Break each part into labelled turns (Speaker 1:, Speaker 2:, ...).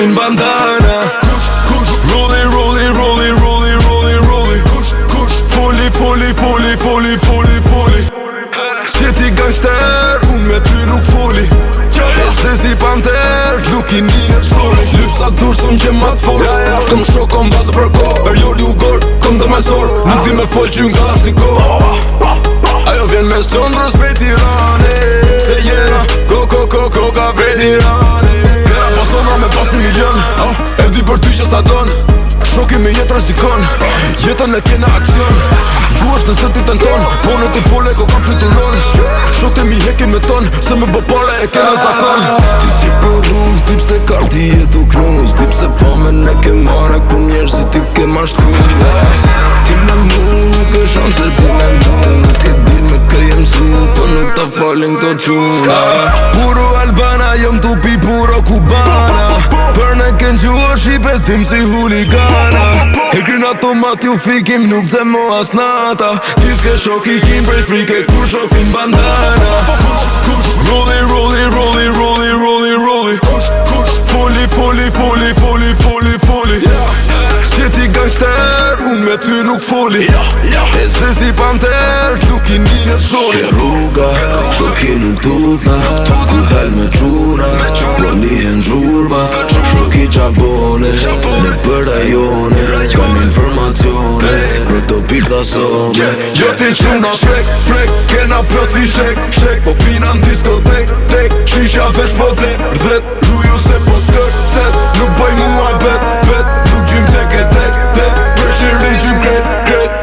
Speaker 1: fin bandana. Rolli, rolli, rolli, rolli, rolli, rolli. Foli, foli, foli, foli, foli, foli. Sjeti gangster, unë me ty nuk foli. E se si panter, nuk I njët soli. Lypsa dursun që ma t'fort, këm shok, kom vazë për ko. Periodi u gor, këm dhe malsor, nuk di me fol që nga është t'i ko. Ajo vjen me Sondrës prej Tirane, se jena ko ka prej Tirane. Kera po Sondra me pas 1 milion, e di për ty që s'ta don. Shoki me jetë rëzikon, jetën e kena aksion. Gjuash nëse ti tenton, po në t'i fole ko kam fluturon. Shote mi hekin me ton, se me bëpare e kena zakon. Ti si për rruz, ti pse karti jetu knuz. Ti pse famen e ke mare, ku njerë si ti ke mashtru. Ti me mu, nuk e shanë se ti me mu. Nuk e din me ke jem su, po nuk ta falin këto quna. Puro Albana, jëm tupi puro Kubana. Për ne kënë gjua Shqipe, thim si huligana. Hekrin automat ju fikim, nuk dhe mo as nata. Ti s'ke shok I kim prej frike, kur shofin bandana. Rolli, rolli, rolli, rolli, rolli, rolli. Foli, foli, foli, foli, foli, foli. Sjeti gangster, unë me ty nuk foli. E se si panter, nuk I njët soli. Ke rruga, shoki nuk tutna. Ku dal me quna, pro nihen gjurma. Shoki qabone, ne për ajone. Kam informacione, për to pita some. Jo ti quna frek, frek, kena profi shek, shek. Po pina në diskotek, tek, shisha vesh po det, rdet. Ruju se po t'kër, set, nuk bëj mua bet, bet. Nuk gjym tek e tek, tek, për shiri gjym kret, kret.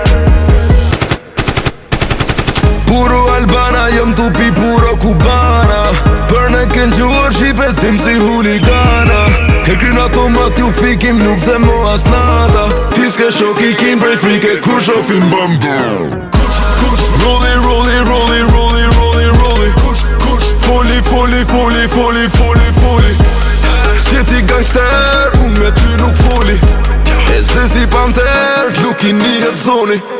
Speaker 1: Puro Albana, jëm tupi puro Kubana. Për ne kënë gjuar Shqipe, thim si huligana. Hekrin automat ju fikim, nuk dhe mo as nata. Ti s'ke shok I kim prej frike, kur shofin bandana. Rolli, rolli, rolli, rolli, rolli, rolli. Foli, foli, foli, foli, foli, foli. Sjeti gangster, unë me ty nuk foli. E se si panter, nuk I njët zoni.